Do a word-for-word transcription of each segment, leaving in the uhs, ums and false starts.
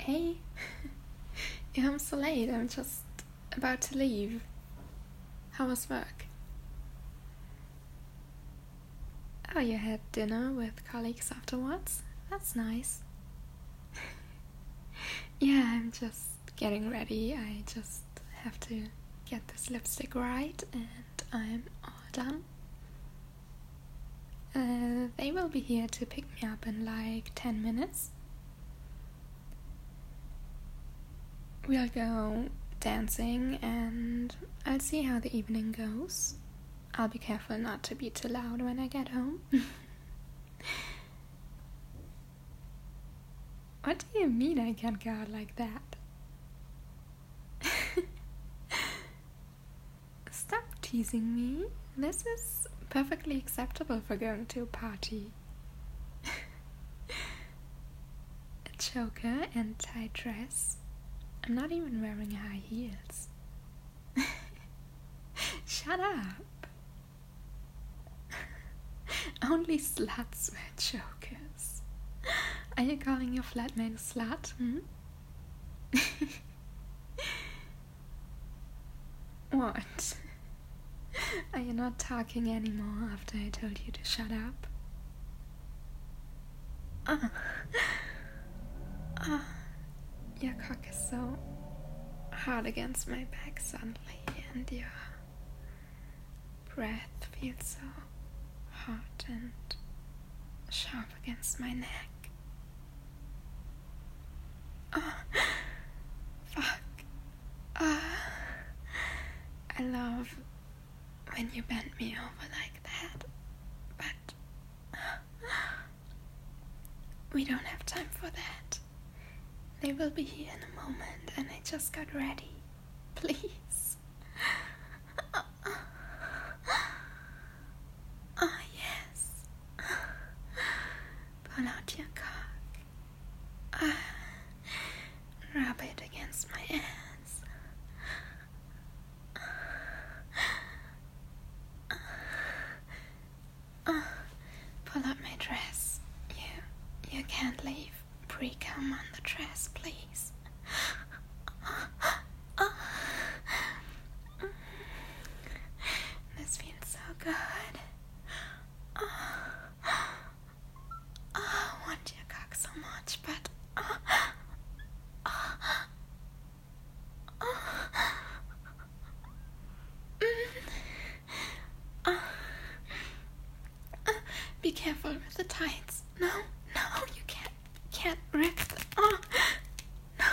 Hey, yeah, I'm so late. I'm just about to leave. How was work? Oh, you had dinner with colleagues afterwards? That's nice. Yeah, I'm just getting ready. I just have to get this lipstick right and I'm all done. Uh, they will be here to pick me up in like ten minutes. We'll go dancing and I'll see how the evening goes. I'll be careful not to be too loud when I get home. What do you mean I can't go out like that? Stop teasing me. This is perfectly acceptable for going to a party. A choker and tight dress. I'm not even wearing high heels. Shut up. Only sluts wear chokers. Are you calling your flatmate a slut? Hmm? What? Are you not talking anymore after I told you to shut up? Ah. Ah. Your cock is so hard against my back suddenly, and your breath feels so hot and sharp against my neck. Oh, fuck. Ah. I love when you bend me over like that, but we don't have time for that. They will be here in a moment and I just got ready. Please. Oh, yes. Pull out your cock. Ah. Rub it against my ass. Uh, pull up my dress. You, you can't leave pre-cum on the dress, please. This feels so good. I want your cock so much, but be careful with the tights. No, no, you can't, can't rip the, oh, no.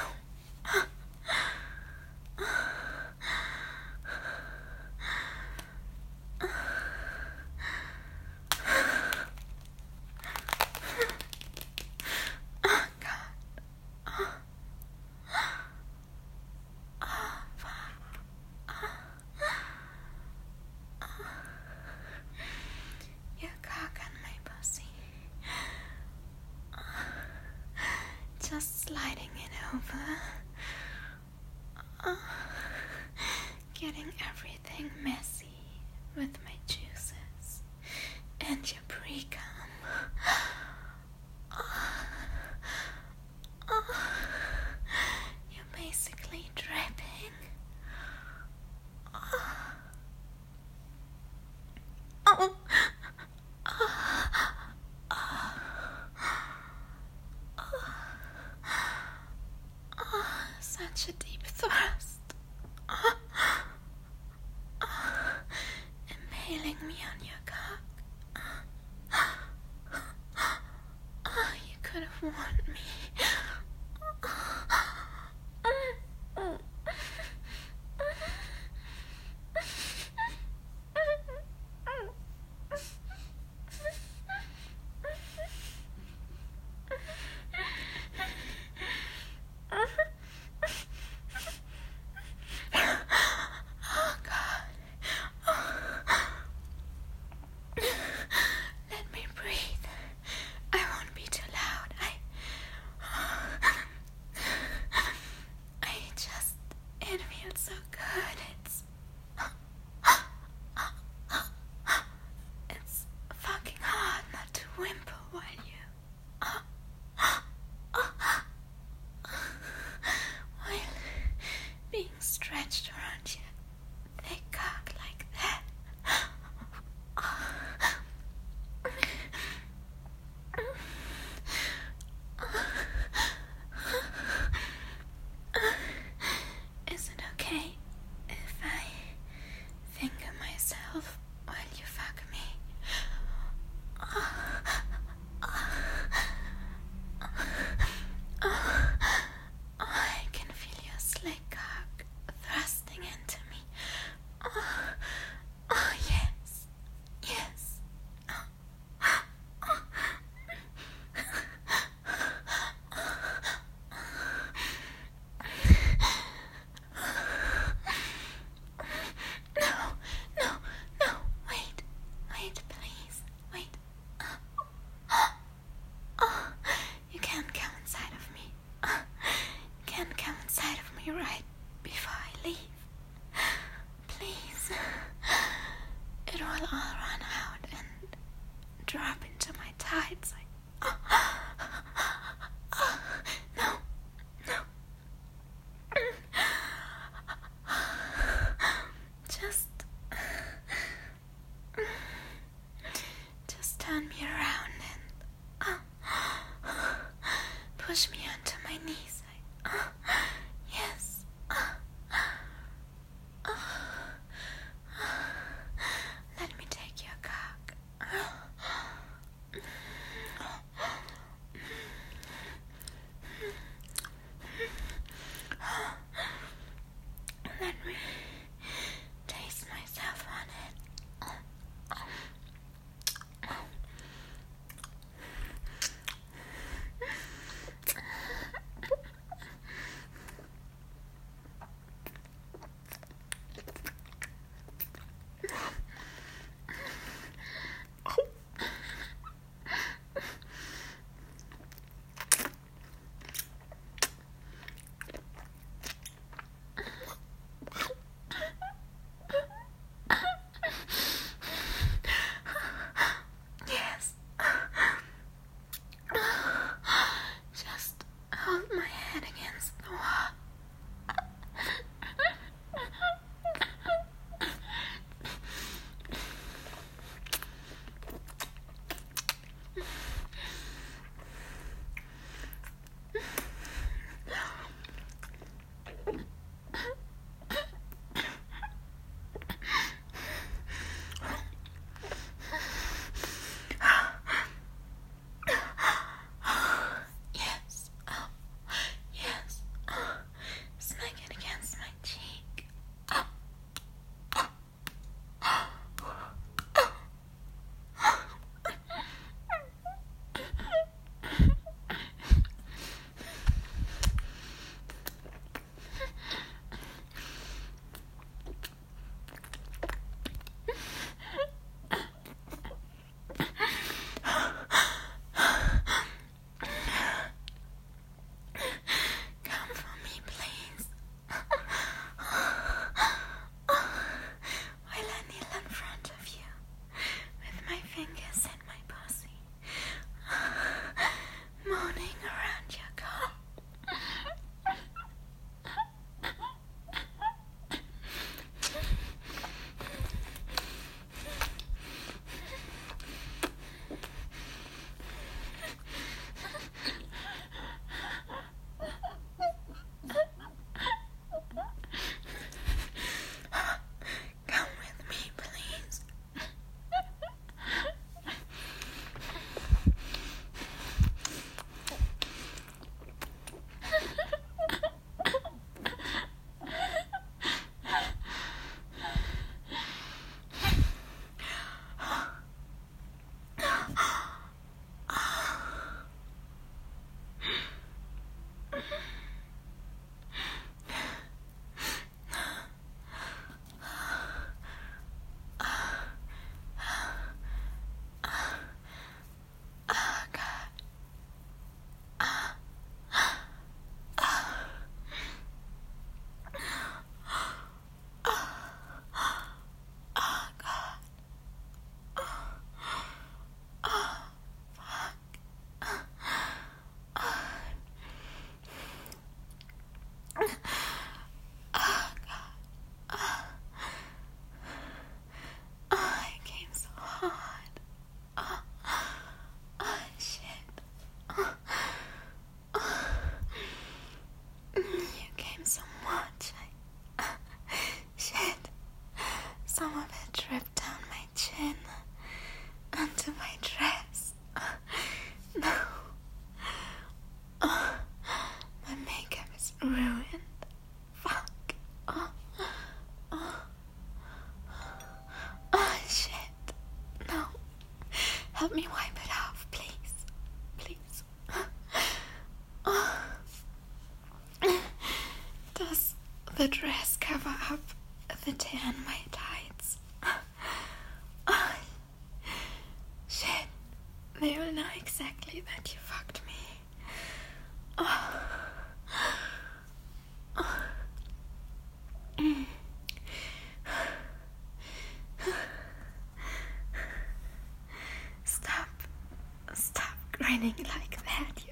Oh, God. Oh. Oh, fuck. Oh. Your cock on my pussy. Just sliding it over. Oh. Getting everything messy with my juices and your pre-cum. Oh. Oh. You're basically dripping. Oh. Oh. Such a deep thrust. Oh. Oh. Impaling me on your cock. Oh, you could have warned me. push me onto my knees. I, uh, yes. Uh, uh, let me take your cock. Let me taste myself on it. Help me wipe it off, please. Please. Does the dress cover up the tear in my tights? Oh, shit. They will know exactly that you fucked me. Oh. Oh. Mm. Stop. Stop grinning like that.